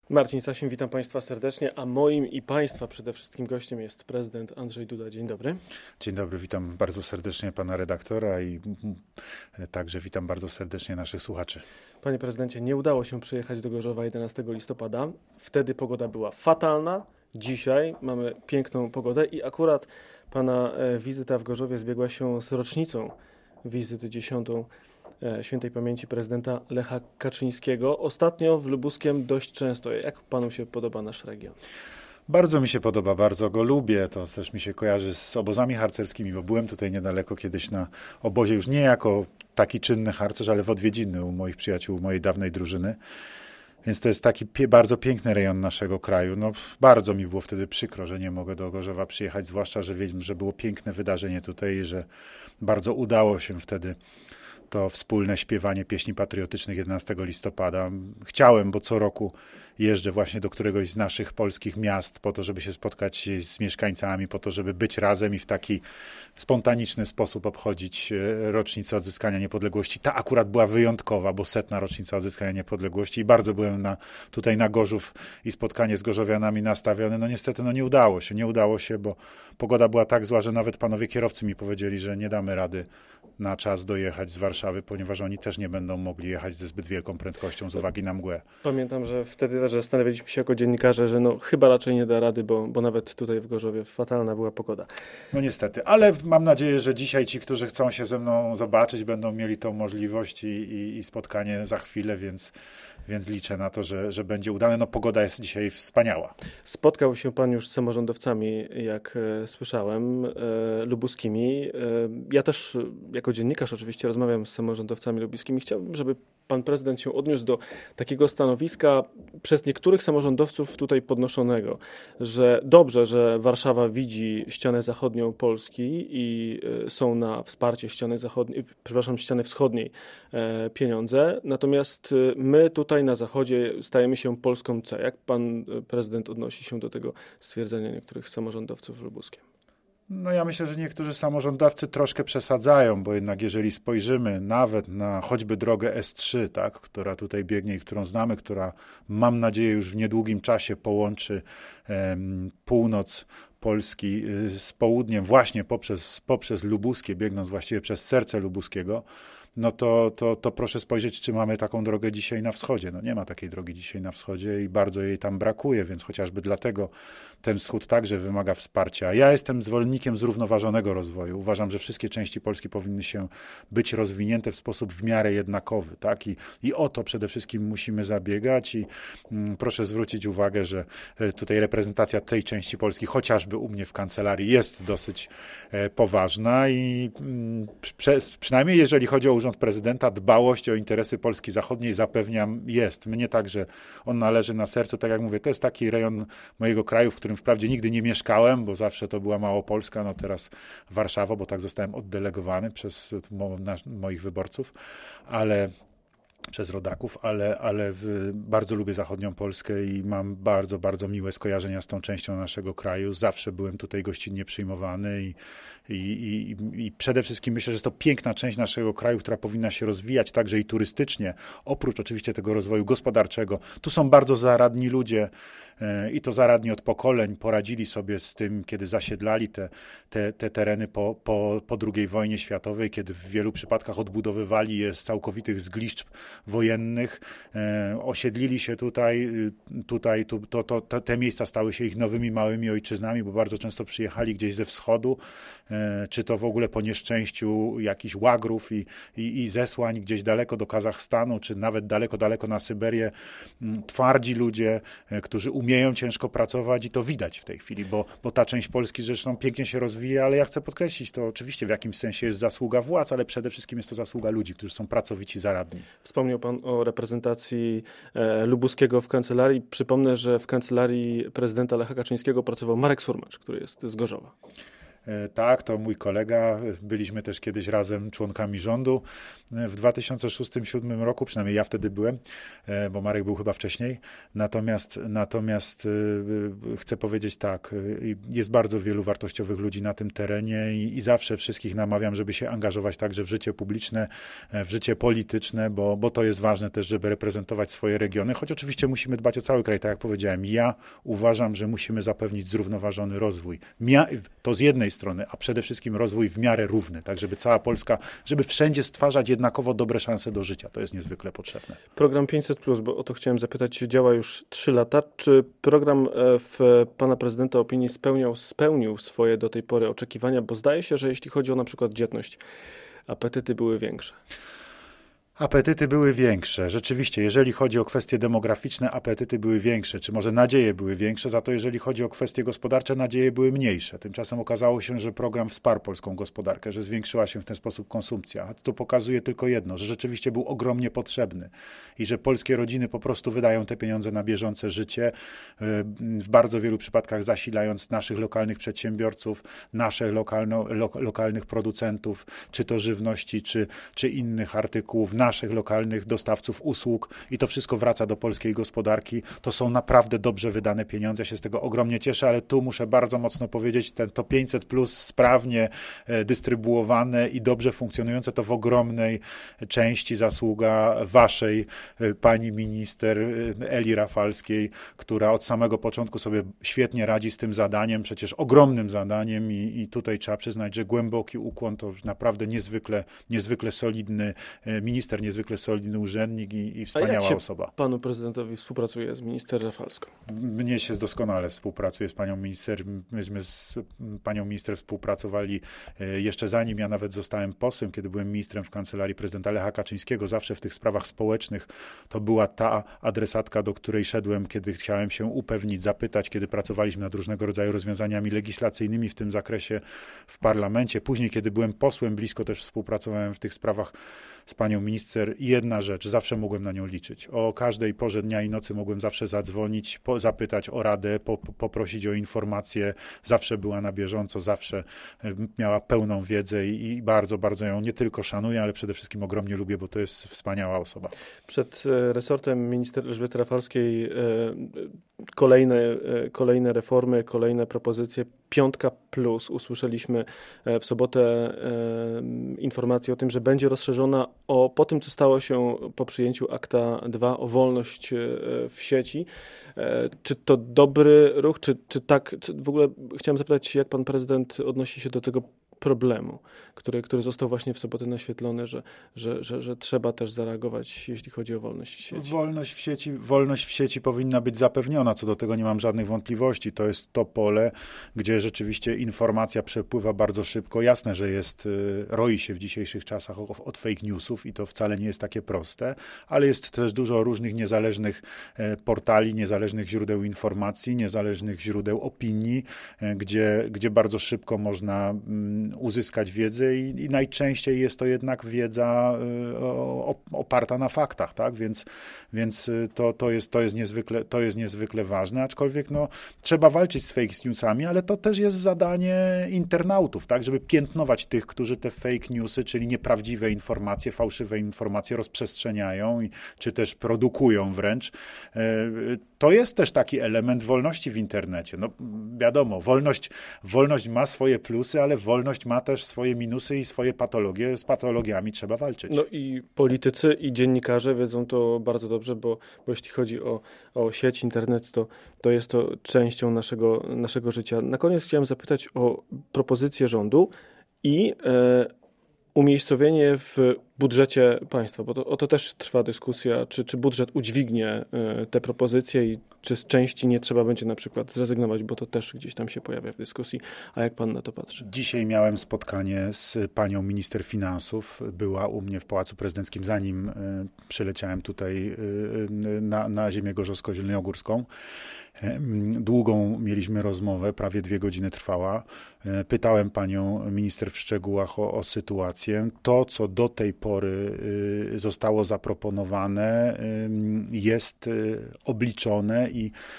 Marcin Sasin, witam Państwa serdecznie, a moim i Państwa przede wszystkim gościem jest prezydent Andrzej Duda. Dzień dobry. Dzień dobry, witam bardzo serdecznie pana redaktora i także witam bardzo serdecznie naszych słuchaczy. Panie prezydencie, nie udało się przyjechać do Gorzowa 11 listopada. Wtedy pogoda była fatalna. Dzisiaj mamy piękną pogodę i akurat pana wizyta w Gorzowie zbiegła się z rocznicą wizyty 10. świętej pamięci prezydenta Lecha Kaczyńskiego. Ostatnio w Lubuskiem dość często. Jak panu się podoba nasz region? Bardzo mi się podoba, bardzo go lubię. To też mi się kojarzy z obozami harcerskimi, bo byłem tutaj niedaleko kiedyś na obozie, już nie jako taki czynny harcerz, ale w odwiedziny u moich przyjaciół, mojej dawnej drużyny. Więc to jest taki bardzo piękny rejon naszego kraju. No, bardzo mi było wtedy przykro, że nie mogę do Gorzowa przyjechać, zwłaszcza, że wiem, że było piękne wydarzenie tutaj i że bardzo udało się wtedy to wspólne śpiewanie pieśni patriotycznych 11 listopada. Chciałem, bo co roku jeżdżę właśnie do któregoś z naszych polskich miast po to, żeby się spotkać z mieszkańcami, po to, żeby być razem i w taki spontaniczny sposób obchodzić rocznicę odzyskania niepodległości. Ta akurat była wyjątkowa, bo 100. rocznica odzyskania niepodległości i bardzo byłem tutaj na Gorzów i spotkanie z gorzowianami nastawiony. No niestety nie udało się, bo pogoda była tak zła, że nawet panowie kierowcy mi powiedzieli, że nie damy rady na czas dojechać z Warszawy, ponieważ oni też nie będą mogli jechać ze zbyt wielką prędkością z uwagi na mgłę. Pamiętam, że wtedy też zastanawialiśmy się jako dziennikarze, że chyba raczej nie da rady, bo nawet tutaj w Gorzowie fatalna była pogoda. No niestety, ale mam nadzieję, że dzisiaj ci, którzy chcą się ze mną zobaczyć, będą mieli tą możliwość i spotkanie za chwilę, więc liczę na to, że będzie udane. No pogoda jest dzisiaj wspaniała. Spotkał się pan już z samorządowcami, jak słyszałem, lubuskimi. Ja też jako dziennikarz oczywiście rozmawiam z samorządowcami lubuskimi. Chciałbym, żeby pan prezydent się odniósł do takiego stanowiska przez niektórych samorządowców tutaj podnoszonego, że dobrze, że Warszawa widzi ścianę zachodnią Polski i są na wsparcie ściany wschodniej pieniądze, natomiast my tutaj na zachodzie stajemy się Polską C. Jak pan prezydent odnosi się do tego stwierdzenia niektórych samorządowców w Lubuskiem? No ja myślę, że niektórzy samorządowcy troszkę przesadzają, bo jednak jeżeli spojrzymy nawet na choćby drogę S3, tak, która tutaj biegnie i którą znamy, która mam nadzieję już w niedługim czasie połączy północ Polski z południem właśnie poprzez Lubuskie, biegnąc właściwie przez serce Lubuskiego, no to proszę spojrzeć, czy mamy taką drogę dzisiaj na wschodzie. No nie ma takiej drogi dzisiaj na wschodzie i bardzo jej tam brakuje, więc chociażby dlatego ten wschód także wymaga wsparcia. Ja jestem zwolennikiem zrównoważonego rozwoju. Uważam, że wszystkie części Polski powinny się być rozwinięte w sposób w miarę jednakowy, tak? I o to przede wszystkim musimy zabiegać i proszę zwrócić uwagę, że tutaj reprezentacja tej części Polski, chociażby u mnie w kancelarii, jest dosyć poważna i przynajmniej jeżeli chodzi o Urząd Prezydenta, dbałość o interesy Polski Zachodniej, zapewniam, jest. Mnie także on należy na sercu. Tak jak mówię, to jest taki rejon mojego kraju, w którym wprawdzie nigdy nie mieszkałem, bo zawsze to była Małopolska, no teraz Warszawa, bo tak zostałem oddelegowany przez moich wyborców, przez rodaków, ale bardzo lubię zachodnią Polskę i mam bardzo, bardzo miłe skojarzenia z tą częścią naszego kraju. Zawsze byłem tutaj gościnnie przyjmowany i przede wszystkim myślę, że jest to piękna część naszego kraju, która powinna się rozwijać także i turystycznie, oprócz oczywiście tego rozwoju gospodarczego. Tu są bardzo zaradni ludzie i to zaradni od pokoleń poradzili sobie z tym, kiedy zasiedlali te tereny po II wojnie światowej, kiedy w wielu przypadkach odbudowywali je z całkowitych zgliszcz wojennych, osiedlili się te miejsca stały się ich nowymi małymi ojczyznami, bo bardzo często przyjechali gdzieś ze wschodu, czy to w ogóle po nieszczęściu jakichś łagrów i zesłań gdzieś daleko do Kazachstanu, czy nawet daleko na Syberię, twardzi ludzie, którzy umieją ciężko pracować i to widać w tej chwili, bo ta część Polski zresztą pięknie się rozwija, ale ja chcę podkreślić, to oczywiście w jakimś sensie jest zasługa władz, ale przede wszystkim jest to zasługa ludzi, którzy są pracowici, zaradni. Wspomniał pan o reprezentacji Lubuskiego w kancelarii. Przypomnę, że w kancelarii prezydenta Lecha Kaczyńskiego pracował Marek Surmacz, który jest z Gorzowa. Tak, to mój kolega. Byliśmy też kiedyś razem członkami rządu w 2006-2007 roku, przynajmniej ja wtedy byłem, bo Marek był chyba wcześniej. Natomiast chcę powiedzieć tak, jest bardzo wielu wartościowych ludzi na tym terenie i zawsze wszystkich namawiam, żeby się angażować także w życie publiczne, w życie polityczne, bo to jest ważne też, żeby reprezentować swoje regiony, choć oczywiście musimy dbać o cały kraj, tak jak powiedziałem. Ja uważam, że musimy zapewnić zrównoważony rozwój. To z jednej strony, a przede wszystkim rozwój w miarę równy, tak żeby cała Polska, żeby wszędzie stwarzać jednakowo dobre szanse do życia. To jest niezwykle potrzebne. Program 500+, bo o to chciałem zapytać, działa już 3 lata. Czy program w pana prezydenta opinii spełnił swoje do tej pory oczekiwania? Bo zdaje się, że jeśli chodzi o na przykład dzietność, apetyty były większe. Apetyty były większe. Rzeczywiście, jeżeli chodzi o kwestie demograficzne, apetyty były większe, czy może nadzieje były większe, za to jeżeli chodzi o kwestie gospodarcze, nadzieje były mniejsze. Tymczasem okazało się, że program wsparł polską gospodarkę, że zwiększyła się w ten sposób konsumpcja. A to pokazuje tylko jedno, że rzeczywiście był ogromnie potrzebny i że polskie rodziny po prostu wydają te pieniądze na bieżące życie, w bardzo wielu przypadkach zasilając naszych lokalnych przedsiębiorców, naszych lokalnych producentów, czy to żywności, czy innych artykułów, naszych lokalnych dostawców usług i to wszystko wraca do polskiej gospodarki. To są naprawdę dobrze wydane pieniądze. Ja się z tego ogromnie cieszę, ale tu muszę bardzo mocno powiedzieć, to 500 plus sprawnie dystrybuowane i dobrze funkcjonujące to w ogromnej części zasługa waszej pani minister Eli Rafalskiej, która od samego początku sobie świetnie radzi z tym zadaniem, przecież ogromnym zadaniem i tutaj trzeba przyznać, że głęboki ukłon, to naprawdę niezwykle solidny minister, niezwykle solidny urzędnik i wspaniała osoba. Panu prezydentowi współpracuje z minister Rafalską? Mnie się doskonale współpracuje z panią minister. Myśmy z panią minister współpracowali jeszcze zanim ja nawet zostałem posłem, kiedy byłem ministrem w kancelarii prezydenta Lecha Kaczyńskiego. Zawsze w tych sprawach społecznych to była ta adresatka, do której szedłem, kiedy chciałem się upewnić, zapytać, kiedy pracowaliśmy nad różnego rodzaju rozwiązaniami legislacyjnymi w tym zakresie w parlamencie. Później, kiedy byłem posłem, blisko też współpracowałem w tych sprawach z panią minister. Jedna rzecz, zawsze mogłem na nią liczyć. O każdej porze dnia i nocy mogłem zawsze zadzwonić, zapytać o radę, poprosić o informacje. Zawsze była na bieżąco, zawsze miała pełną wiedzę i bardzo, bardzo ją nie tylko szanuję, ale przede wszystkim ogromnie lubię, bo to jest wspaniała osoba. Przed resortem minister Elżbiety Rafalskiej kolejne reformy, kolejne propozycje. 500+. Usłyszeliśmy w sobotę informację o tym, że będzie rozszerzona po tym, co stało się po przyjęciu akta 2 o wolność w sieci. Czy to dobry ruch, czy tak? W ogóle chciałem zapytać, jak pan prezydent odnosi się do tego problemu, który został właśnie w sobotę naświetlony, że trzeba też zareagować, jeśli chodzi o wolność w sieci. Wolność w sieci powinna być zapewniona, co do tego nie mam żadnych wątpliwości. To jest to pole, gdzie rzeczywiście informacja przepływa bardzo szybko. Jasne, że roi się w dzisiejszych czasach od fake newsów i to wcale nie jest takie proste, ale jest też dużo różnych niezależnych portali, niezależnych źródeł informacji, niezależnych źródeł opinii, gdzie bardzo szybko można uzyskać wiedzę i najczęściej jest to jednak wiedza oparta na faktach, tak? Więc to jest niezwykle ważne, aczkolwiek trzeba walczyć z fake newsami, ale to też jest zadanie internautów, tak? Żeby piętnować tych, którzy te fake newsy, czyli nieprawdziwe informacje, fałszywe informacje rozprzestrzeniają czy też produkują wręcz. To jest też taki element wolności w internecie. Wiadomo, wolność ma swoje plusy, ale wolność ma też swoje minusy i swoje patologie. Z patologiami trzeba walczyć. I politycy, i dziennikarze wiedzą to bardzo dobrze, bo jeśli chodzi o sieć, internet, to jest to częścią naszego życia. Na koniec chciałem zapytać o propozycję rządu i umiejscowienie w budżecie państwa, bo o to też trwa dyskusja, czy budżet udźwignie te propozycje i czy z części nie trzeba będzie na przykład zrezygnować, bo to też gdzieś tam się pojawia w dyskusji. A jak pan na to patrzy? Dzisiaj miałem spotkanie z panią minister finansów. Była u mnie w Pałacu Prezydenckim, zanim przyleciałem tutaj na ziemię gorzowsko-zielonogórską. Długą mieliśmy rozmowę, prawie 2 godziny trwała. Pytałem panią minister w szczegółach o sytuację. To, co do tej pory pory zostało zaproponowane, jest obliczone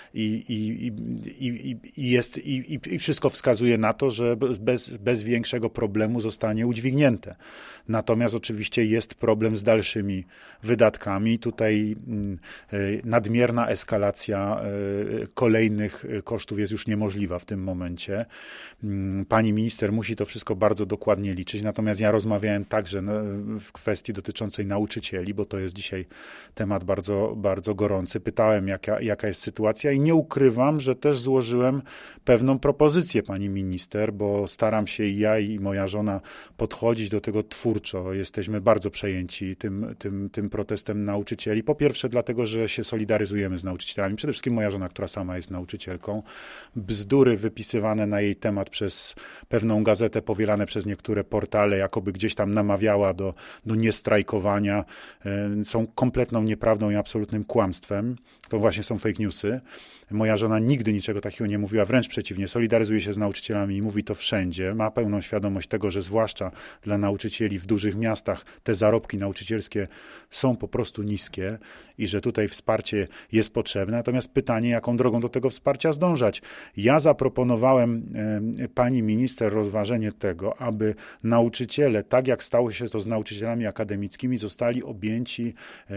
i wszystko wskazuje na to, że bez większego problemu zostanie udźwignięte. Natomiast oczywiście jest problem z dalszymi wydatkami. Tutaj nadmierna eskalacja kolejnych kosztów jest już niemożliwa w tym momencie. Pani minister musi to wszystko bardzo dokładnie liczyć, natomiast ja rozmawiałem także w kwestii dotyczącej nauczycieli, bo to jest dzisiaj temat bardzo, bardzo gorący. Pytałem, jaka jest sytuacja i nie ukrywam, że też złożyłem pewną propozycję pani minister, bo staram się i ja i moja żona podchodzić do tego twórczo. Jesteśmy bardzo przejęci tym protestem nauczycieli. Po pierwsze dlatego, że się solidaryzujemy z nauczycielami. Przede wszystkim moja żona, która sama jest nauczycielką. Bzdury wypisywane na jej temat przez pewną gazetę, powielane przez niektóre portale, jakoby gdzieś tam namawiała do niestrajkowania, są kompletną nieprawdą i absolutnym kłamstwem. To właśnie są fake newsy. Moja żona nigdy niczego takiego nie mówiła, wręcz przeciwnie, solidaryzuje się z nauczycielami i mówi to wszędzie. Ma pełną świadomość tego, że zwłaszcza dla nauczycieli w dużych miastach te zarobki nauczycielskie są po prostu niskie i że tutaj wsparcie jest potrzebne. Natomiast pytanie, jaką drogą do tego wsparcia zdążać. Ja zaproponowałem pani minister rozważenie tego, aby nauczyciele, tak jak stało się to z nauczycielami akademickimi, zostali objęci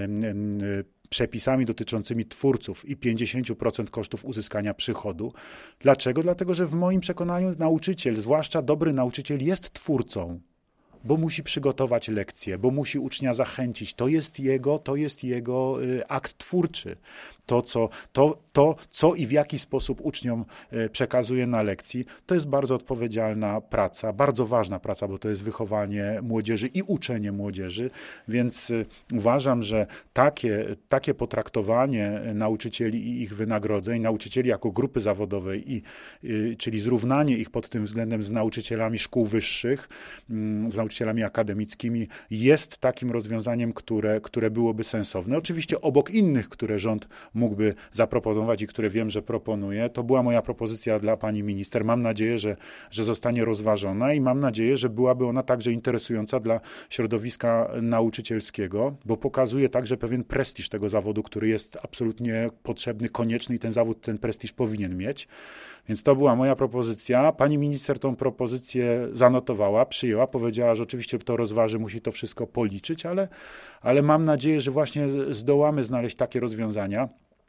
przepisami dotyczącymi twórców i 50% kosztów uzyskania przychodu. Dlaczego? Dlatego, że w moim przekonaniu nauczyciel, zwłaszcza dobry nauczyciel, jest twórcą, bo musi przygotować lekcje, bo musi ucznia zachęcić. To jest jego akt twórczy. To, co i w jaki sposób uczniom przekazuje na lekcji, to jest bardzo odpowiedzialna praca, bardzo ważna praca, bo to jest wychowanie młodzieży i uczenie młodzieży, więc uważam, że takie potraktowanie nauczycieli i ich wynagrodzeń, nauczycieli jako grupy zawodowej, czyli zrównanie ich pod tym względem z nauczycielami szkół wyższych, z nauczycielami akademickimi, jest takim rozwiązaniem, które byłoby sensowne. Oczywiście obok innych, które rząd mógłby zaproponować i które wiem, że proponuje. To była moja propozycja dla pani minister. Mam nadzieję, że zostanie rozważona i mam nadzieję, że byłaby ona także interesująca dla środowiska nauczycielskiego, bo pokazuje także pewien prestiż tego zawodu, który jest absolutnie potrzebny, konieczny i ten zawód ten prestiż powinien mieć. Więc to była moja propozycja. Pani minister tą propozycję zanotowała, przyjęła, powiedziała, że oczywiście to rozważy, musi to wszystko policzyć, ale mam nadzieję, że właśnie zdołamy znaleźć takie rozwiązania,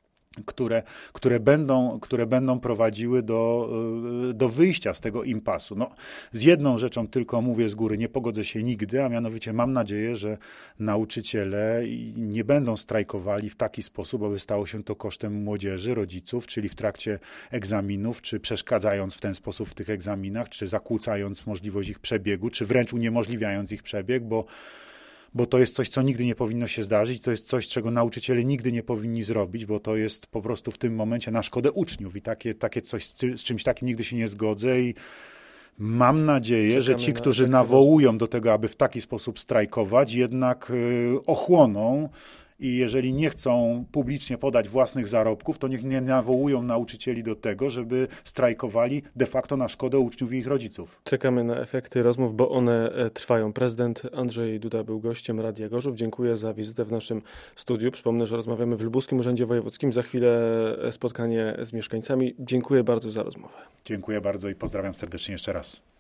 które będą prowadziły do wyjścia z tego impasu. No, z jedną rzeczą tylko mówię z góry, nie pogodzę się nigdy, a mianowicie mam nadzieję, że nauczyciele nie będą strajkowali w taki sposób, aby stało się to kosztem młodzieży, rodziców, czyli w trakcie egzaminów, czy przeszkadzając w ten sposób w tych egzaminach, czy zakłócając możliwość ich przebiegu, czy wręcz uniemożliwiając ich przebieg, bo to jest coś, co nigdy nie powinno się zdarzyć, to jest coś, czego nauczyciele nigdy nie powinni zrobić, bo to jest po prostu w tym momencie na szkodę uczniów i takie coś, z czymś takim nigdy się nie zgodzę i mam nadzieję, że ci, którzy nawołują do tego, aby w taki sposób strajkować, jednak ochłoną i jeżeli nie chcą publicznie podać własnych zarobków, to niech nie nawołują nauczycieli do tego, żeby strajkowali de facto na szkodę uczniów i ich rodziców. Czekamy na efekty rozmów, bo one trwają. Prezydent Andrzej Duda był gościem Radia Gorzów. Dziękuję za wizytę w naszym studiu. Przypomnę, że rozmawiamy w Lubuskim Urzędzie Wojewódzkim. Za chwilę spotkanie z mieszkańcami. Dziękuję bardzo za rozmowę. Dziękuję bardzo i pozdrawiam serdecznie jeszcze raz.